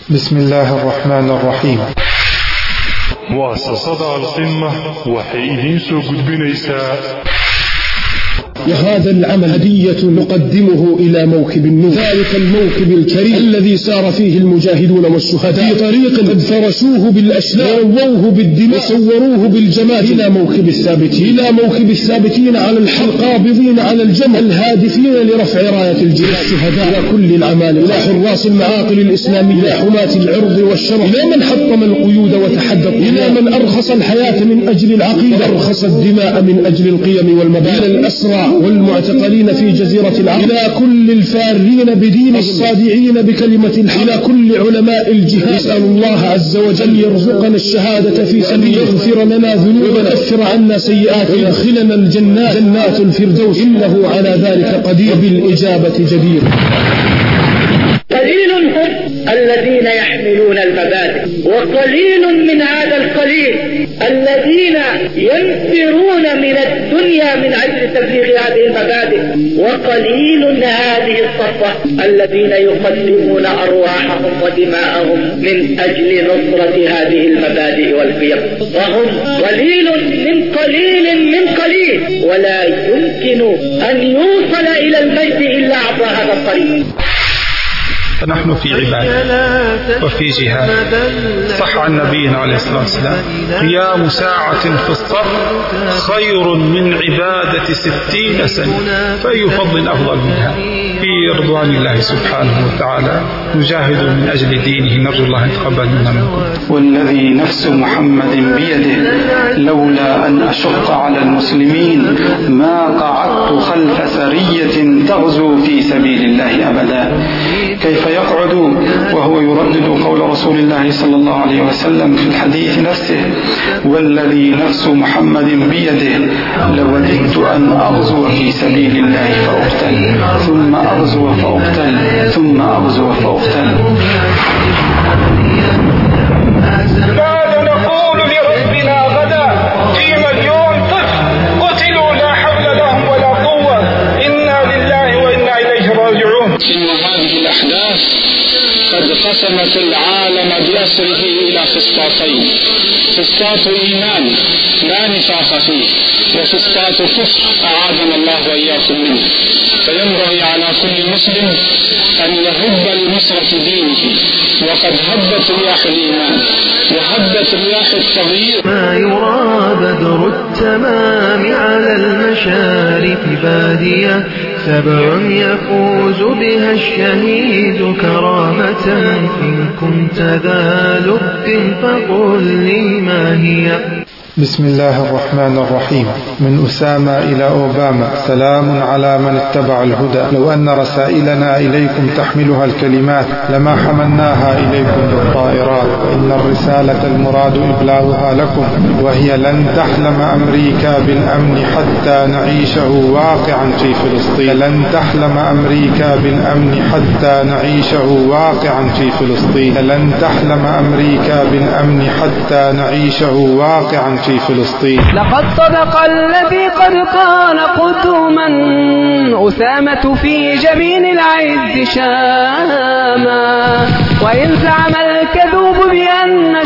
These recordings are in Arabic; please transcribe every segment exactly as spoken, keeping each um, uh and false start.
بسم الله الرحمن الرحيم. وصصدى القمة وحيدين سوق بنيساء. وهذا العمل هدية نقدمه إلى موكب النور، ذلك الموكب الكريم الذي سار فيه المجاهدون والشهداء في طريق قد فرشوه بالأشلاء ورووه بالدماء وصوروه بالجمال، إلى موكب الثابتين، إلى موكب الثابتين على الحق القابضين على الجمع الهادفين لرفع راية الجهاد، الشهداء، إلى كل العمالقة، إلى حراس المعاقل الإسلامية، إلى حماة العرض والشرف، إلى من حطم القيود وتحدى، إلى من أرخص الحياة من أجل العقيدة، أرخص الدماء من أجل القيم والمبادئ، إلى الأسرى والمعتقلين في جزيرة العرب، إلى كل الفارين بدين الصادعين بكلمة الحق، إلى كل علماء الجهاد. نسأل الله عز وجل يرزقنا الشهادة في سبيله، يغفر لنا ذنوبنا ويكفر عنا سيئاتنا ويدخلنا الجنات جنات الفردوس، إنه على ذلك قدير بالإجابة جدير. قليل هم الذين يحملون المبادئ، وقليل من هذا القليل الذين ينفرون من الدنيا من أجل تبليغ هذه المبادئ، وقليل هذه الصفوة الذين يقدمون أرواحهم ودماءهم من أجل نصرة هذه المبادئ والقيم، وهم قليل من قليل من قليل، ولا يمكن أن يوصل إلى المجد إلا عبر هذا الطريق. فنحن في عبادة وفي جهاد. صح عن نبينا عليه الصلاة والسلام: قيام ساعة في الصف خير من عبادة ستين سنة، فأي فضل أفضل منها؟ في رضوان الله سبحانه وتعالى نجاهد من أجل دينه، نرجو الله أن يتقبل منا منكم. والذي نفس محمد بيده لولا أن أشق على المسلمين ما قعدت خلف سرية تغزو في سبيل الله أبدا. كيف يقعد وهو يردد قول رسول الله صلى الله عليه وسلم في الحديث نفسه: والذي نفس محمد بيده لوددت أن أغزو في سبيل الله فأقتل، ثم أغزو فأقتل، ثم أغزو فأقتل. ماذا نقول لربنا غدا في مليون طفل قتلوا لا حول لهم ولا قوة؟ إنا لله وإنا إليه راجعون. إن هذه الأحداث قد قسمت العالم بأسره إلى فسطاطين: فسطاط إيمان لا نفاق فيه، وفسطاط كفر أعاذنا الله وإياكم منه. فينبغي على كل مسلم أن يهب لنصرة دينه، وقد هبت رياح الإيمان وهبت رياح التغيير. ما يرى بدر التمام على المشارق بادية، سبع يفوز بها الشهيد كرامة. إن كنت ذا لب فقل لي ما هي. بسم الله الرحمن الرحيم. من أسامة إلى أوباما: سلام على من اتبع الهدى. لو أن رسائلنا إليكم تحملها الكلمات لما حملناها إليكم بالطائرات، إن الرسالة المراد إبلاغها لكم، وهي: لن تحلم أمريكا بالأمن حتى نعيشه واقعا في فلسطين. لن تحلم أمريكا بالأمن حتى نعيشه واقعا في فلسطين. لن تحلم أمريكا بالأمن حتى نعيشه واقعا في فلسطين. لقد صدق الذي قد قال قدوما: أسامة في جبين العز شاما. وإن زعم الكذوب بأن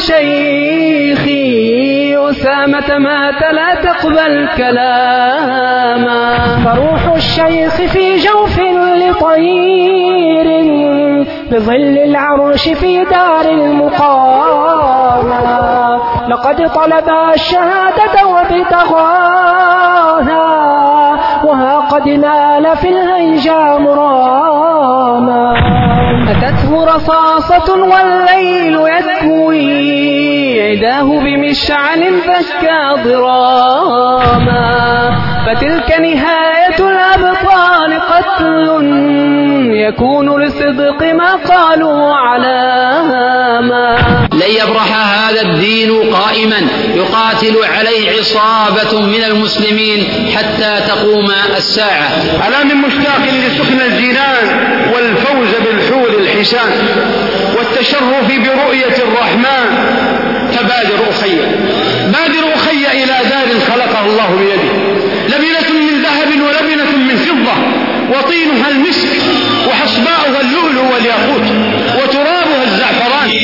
شيخي أسامة مات لا تقبل كلاما. فروح الشيخ في جوف لطير بظل العرش في دار المقامة. لقد طلب الشهادة وابتغاها، وها قد نال في الهيجا مراما. أتته رصاصة والليل يكوي عداه بمشعل فكى ضراما. فتلك نهاية الأبطال، قتل يكون لصدق ما قالوا علامة. لن يبرح هذا الدين قائما يقاتل عليه عصابة من المسلمين حتى تقوم الساعة. ألا من مشتاق لسكن الجنان والفوز بالحور الحسان والتشرف برؤية الرحمن، فبادر أخي بادر أخي إلى دار خلقه الله بيده، لبنة من ذهب ولبنة من فضة، وطينها المسك وحصباؤها اللؤلؤ والياقوت، وترابها الزعفران.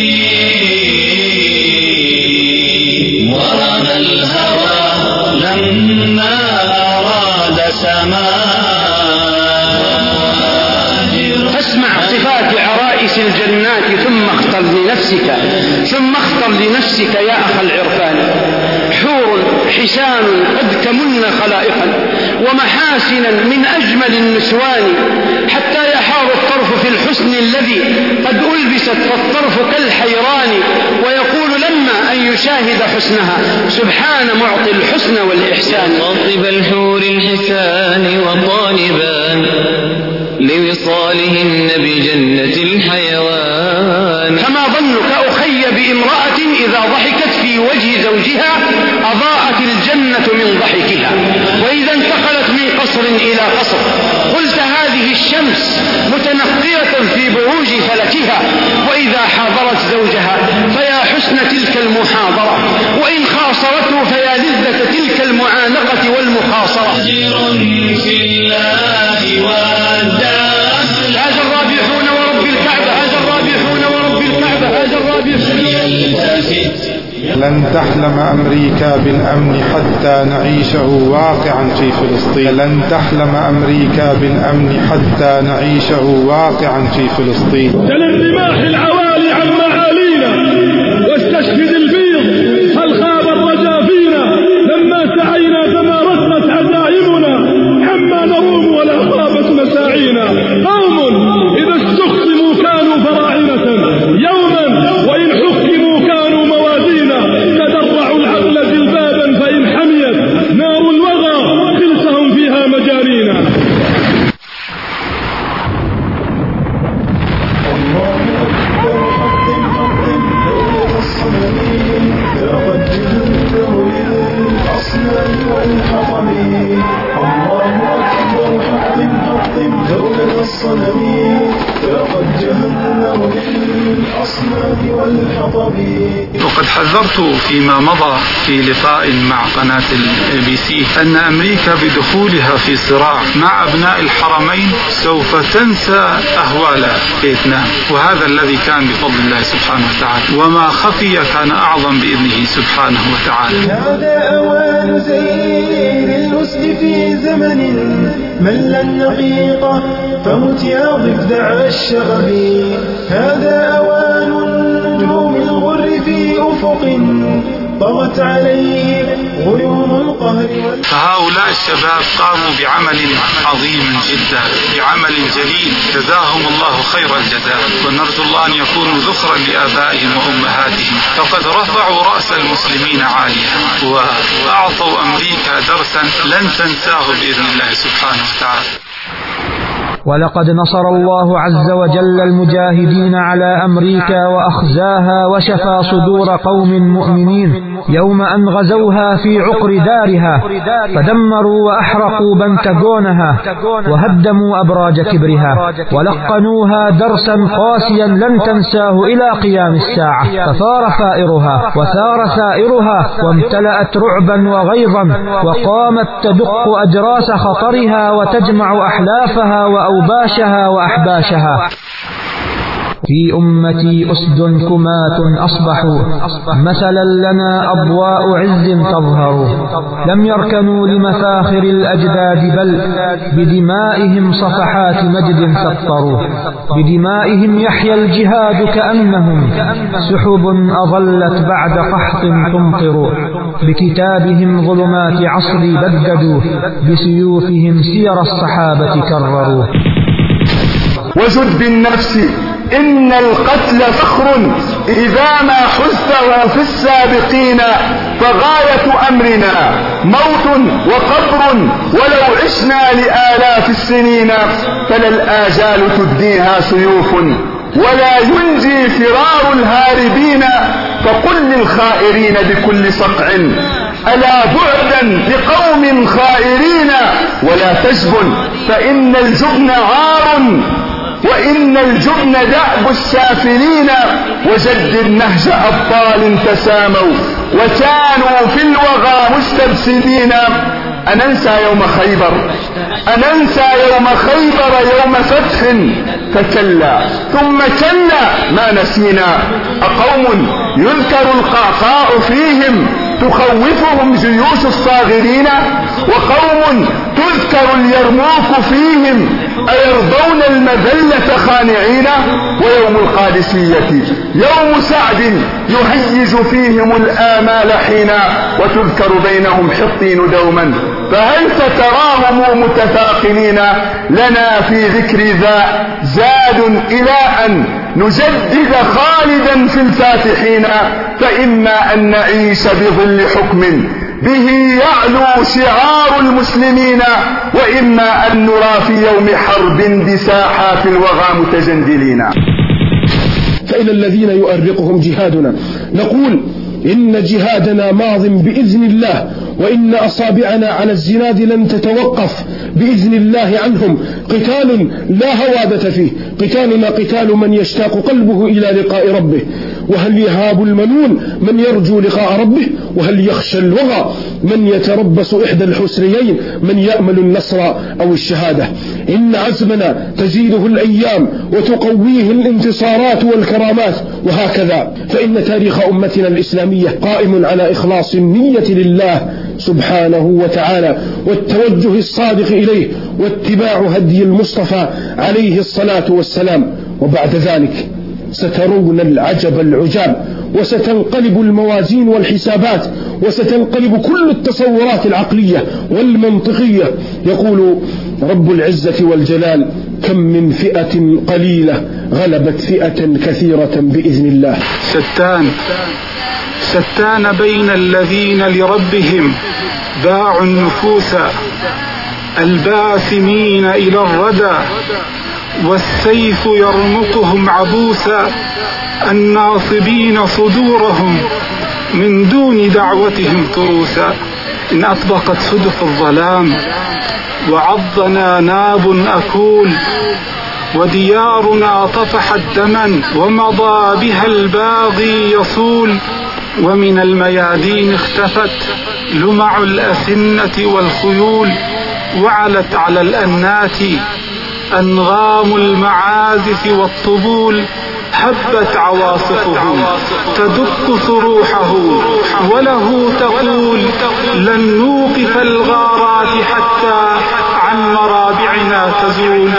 الجنات ثم اختر لنفسك ثم اختر لنفسك يا أخ العرفان. حور حسان قد كمن خلائقا ومحاسنا من أجمل النسوان، حتى يحار الطرف في الحسن الذي قد ألبست فالطرف كالحيران، ويقول لما أن يشاهد حسنها سبحان معطي الحسن والإحسان. واطب الحور الحسان وطالبان لوصالهن بجنة الحيوان. فما ظنك أخي بامرأة إذا ضحكت في وجه زوجها أضاءت الجنة من ضحكها، وإذا انتقلت من قصر إلى قصر قلت هذه الشمس متنقية في بروج فلكها، وإذا حاضرت زوجها فيا حسن تلك المحاضرة، وإن خاصرته فيا لذة تلك المعانقة والمخاصرة. في الله والدار هذا الرابحون ورب الكعبة، هذا الرابحون ورب الكعبة، هذا الرابحون. لن تحلم أمريكا بالأمن حتى نعيشه واقعا في فلسطين. لن تحلم أمريكا بالأمن حتى نعيشه واقعا في فلسطين. تل الرماح العوالي عن معالينا واستشهد البيض هل خاب الرجا فينا، لما سعينا فما رسمت عزائمنا عما نروم ولا خابت مساعينا. قوم إذا استخصموا كانوا فراعنة يوما وإن حكموا كانوا موازينا، تدرعوا العقل جلبابا فإن حميت نار الوغى خلصهم فيها مجارينا. وقد حذرت فيما مضى في لقاء مع قناة البي بي سي أن أمريكا بدخولها في صراع مع أبناء الحرمين سوف تنسى أهوال فيتنام، وهذا الذي كان بفضل الله سبحانه وتعالى، وما خفي كان أعظم بإذنه سبحانه وتعالى. هذا أوان زين الأسد في زمن مل النقيقة فمت يا ضفدع الشغب. هذا أوان نجوم الغر في أفق طغت عليه غيوم القهر. فهؤلاء الشباب قاموا بعمل عظيم جدا، بعمل جليل جزاهم الله خير الجزاء، ونرجو الله أن يكونوا ذخرا لآبائهم وأمهاتهم، فقد رفعوا رأس المسلمين عاليا وأعطوا أمريكا درسا لن تنساه بإذن الله سبحانه وتعالى. ولقد نصر الله عز وجل المجاهدين على أمريكا وأخزاها وشفى صدور قوم مؤمنين يوم أن غزوها في عقر دارها، فدمروا وأحرقوا بنتاغونها وهدموا أبراج كبرها، ولقنوها درسا قاسيا لن تنساه إلى قيام الساعة. فثار ثائرها وثار ثائرها وامتلأت رعبا وغيظا، وقامت تدق أجراس خطرها وتجمع أحلافها وأوباشها وأحباشها. في أمتي أسد كمات أصبحوا مثلا لنا أضواء عز تظهر، لم يركنوا لمفاخر الأجداد بل بدمائهم صفحات مجد سطروا. بدمائهم يحيا الجهاد كأنهم سحب أظلت بعد قحط تمطر، بكتابهم ظلمات عصر بددوا بسيوفهم سير الصحابة كرروا. وجد بالنفس إن القتل فخر إذا ما حزته في السابقين، فغاية أمرنا موت وقبر ولو عشنا لآلاف السنين، فلا الآجال تدنيها سيوف ولا ينجي فرار الهاربين، فقل للخائرين بكل صقع ألا بعدا لقوم خائرين، ولا تجبن فإن الجبن عار وإن الجبن دأب السافلين، وجدد نهج أبطال تساموا وكانوا في الوغى مستبسدين. أننسى يوم خيبر أننسى يوم خيبر يوم فتح، فكلا ثم كلا ما نسينا. أقوم يذكر القعقاع فيهم تخوفهم جيوش الصاغرين، وقوم تذكر اليرموك فيهم أيرضون المذلة خانعين، ويوم القادسية يوم سعد يهيج فيهم الآمال حينا، وتذكر بينهم حطين دوما، فهل ستراهم متثاقلين؟ لنا في ذكر ذا زاد إلى أن نجدد خالدا في الفاتحين، فإما أن نعيش بظل حكم به يعلو شعار المسلمين، وإما أن نرى في يوم حرب بساحات الوغى متجندلين. فإلى الذين يؤرقهم جهادنا نقول إن جهادنا ماض بإذن الله، وإن أصابعنا على الزناد لن تتوقف بإذن الله عنهم. قتال لا هوادة فيه، قتالنا قتال من يشتاق قلبه إلى لقاء ربه. وهل يهاب المنون من يرجو لقاء ربه؟ وهل يخشى الوغى من يتربص إحدى الحسنيين، من يأمل النصر أو الشهادة؟ إن عزمنا تزيده الأيام وتقويه الانتصارات والكرامات، وهكذا فإن تاريخ أمتنا الإسلامية قائم على إخلاص النية لله سبحانه وتعالى، والتوجه الصادق إليه، واتباع هدي المصطفى عليه الصلاة والسلام. وبعد ذلك سترون العجب العجاب، وستنقلب الموازين والحسابات، وستنقلب كل التصورات العقلية والمنطقية. يقول رب العزة والجلال: كم من فئة قليلة غلبت فئة كثيرة بإذن الله. شتان شتان بين الذين لربهم باعوا النفوس الباسمين إلى الردى، والسيف يرمقهم عبوسا، الناصبين صدورهم من دون دعوتهم تروسا. إن أطبقت سدف الظلام وعضنا ناب أكول، وديارنا طفحت دما ومضى بها الباغي يصول، ومن الميادين اختفت لمع الأسنة والخيول، وعلت على الأنات أنغام المعازف والطبول، هبت عواصفه تدق صروحه، وله تقول: لن نوقف الغارات حتى عن مرابعنا تزول.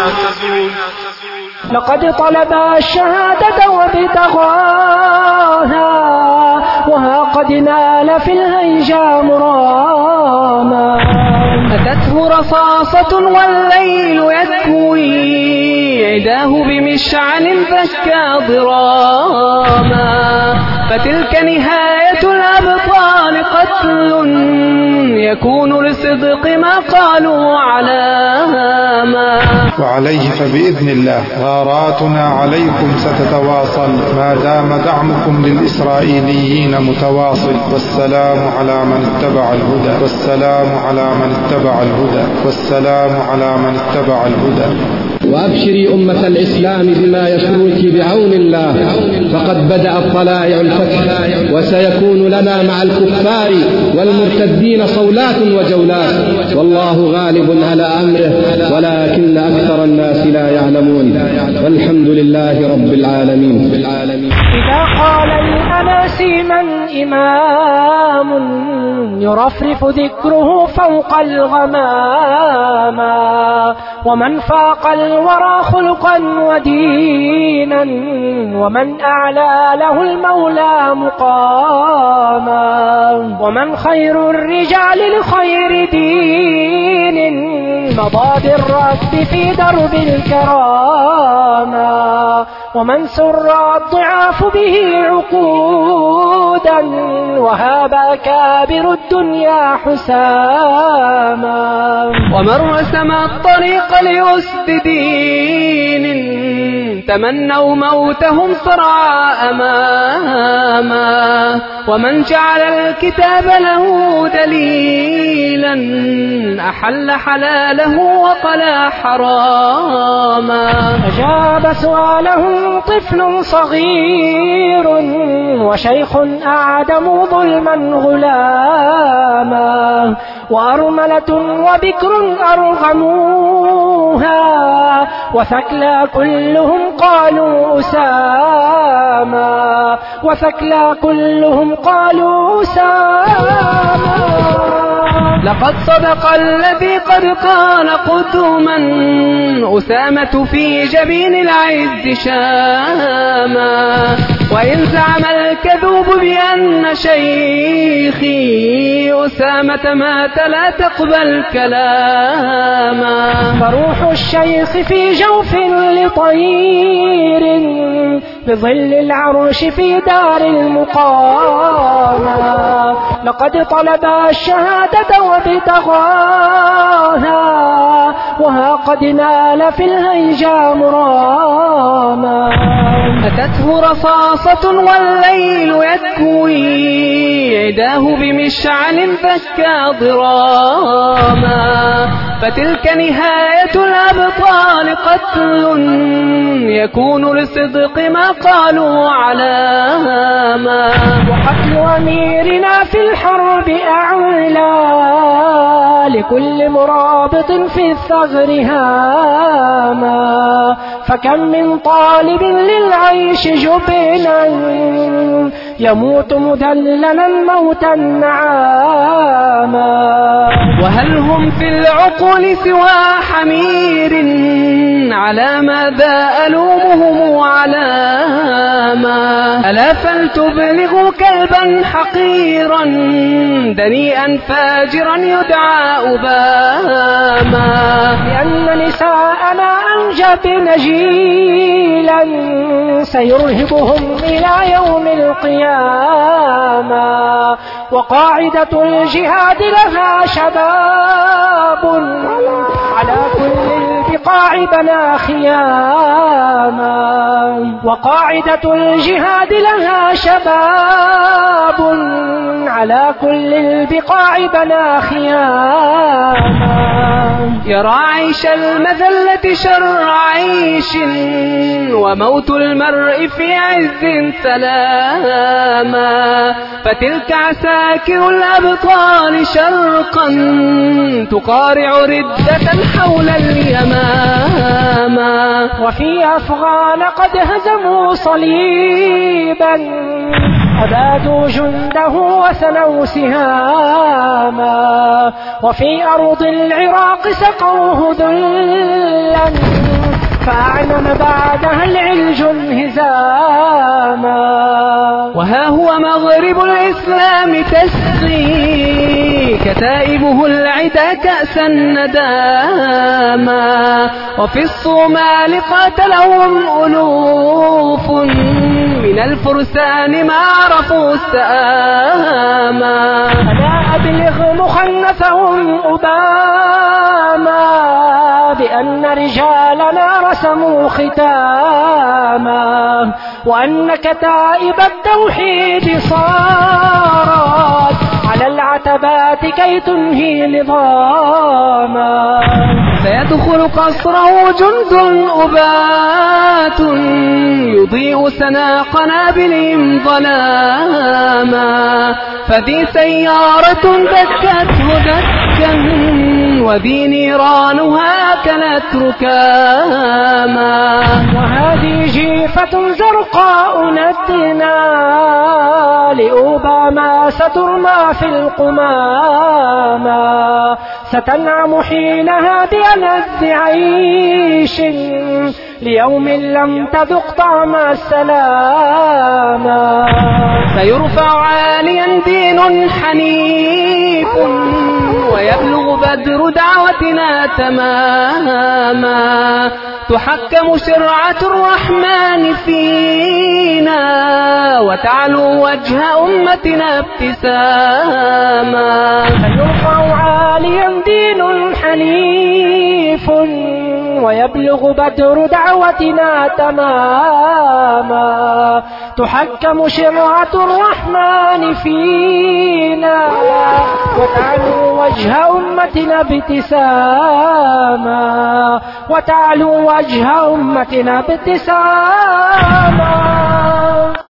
لقد طلب الشهادة وابتغاها، وها قد نال في الهيجا مراما. أتته رصاصة والليل يكوي، عداه بمشعل بكى ضراما. فتلك نهاية الأبطال، قتل يكون لصدق ما قالوا علاما. وعليه فبإذن الله غاراتنا عليكم ستتواصل ما دام دعمكم للإسرائيليين متواصل. والسلام على من اتبع الهدى، والسلام على من اتبع الهدى، والسلام على من اتبع الهدى. وأبشري أمة الإسلام بما يسرك بعون الله، فقد بدأت طلائع الفتح، وسيكون لنا مع الكفار والمرتدين صولات وجولات، والله غالب على أمره ولكن أكثر الناس لا يعلمون. والحمد لله رب العالمين. إذا قال الأناسي من إمام يرفرف ذكره فوق الغماما، ومن فاق الورى خلقا ودينا، ومن أعلى له المولى مقاما، ومن خير الرجال لخير دين، مضى بالرد في درب الكرامة، ومن سر الضعاف به عقودا، وهاب كابر الدنيا حساما، ومن رسم الطريق لأسد دين، تمنوا موتهم صرعى أماما، ومن جعل الكتاب له دليلا، أحل حلاله وقلى حراما. أجاب سؤاله طفل صغير، وشيخ أعدم ظلما غلاما، وأرملة وبكر أرغموها وثكلى كلهم قالوا أسامة وثكلى كلهم قالوا أسامة. لقد صدق الذي قد قال قدما أسامة في جبين العز شاما. وإن زعم الكذوب بأن شيخي أسامة مات لا تقبل كلاما. فروح الشيخ في جوف لطير بظل العرش في دار المقامة. لقد طلب الشهادة وابتغاها وها قد نال في الهيجا مراما. أتته رصاصة والليل يكوي عداه بمشعل فكى ضراما. فتلك نهاية الأبطال قتل يكون لصدق ما قالوا علاما. وقتل أميرنا في الحرب أعلى لكل مرابط في الثغر هاما. فكم من طالب للعيش جبنا يموت مدللا موتا نعاما. وهل هم في العقول سوى حمير على ماذا ألومهم علاما. ألا فلتبلغوا كلبا حقيرا دنيئا فاجرا يدعى أباما. لأن نساءنا أنجبن جيلا سيرهبهم إلى يوم القيامة. وقاعدة الجهاد لها شباب على كل البقاع بنى خياما. وقاعدة الجهاد لها شباب على كل البقاع بنى خياما. يرى عيش المذلة شر عيش وموت المرء في عز سلاما. فتلك عساكر الأبطال شرقا تقارع ردة حول اليمامة. وفي أفغان قد هزموا صليبا أبادوا جنده وثنوا سهاما. وفي أرض العراق سقوه ذلا فأعلن بعدها العلج انهزاما. وها هو مغرب الإسلام تسقي كتائبه العدا كأسا نداما. وفي الصومال قاتلهم ألوف من الفرسان ما عرفوا السآما. ألا أبلغ مخنثهم أباما بأن رجالنا رسموا ختاما. وأن كتائب التوحيد صارت على العتبات كي تنهي نظاما. سيدخل قصره جند أبات يضيء سنا قنابلهم ظلاما. فذي سيارة دكته دكا وذي نيرانها كلت ركاما. وهذه جيفة زرقاء ندنا لأوباما سترمى في القمامة. ستنعم حينها بألذ عيش ليوم لم تذق طعم السلامة. سيرفع عاليا دين حنيف ويبلغ بدر دعوتنا تماما. تحكم شرعة الرحمن فينا وتعلو وجه أمتنا ابتساما. سيرفع عاليا دين حنيف ويبلغ بدر دعوتنا تماما. تحكم شرعة الرحمن فينا وتعلو وجه أمتنا ابتساما. وتعلو وجه أمتنا ابتساما.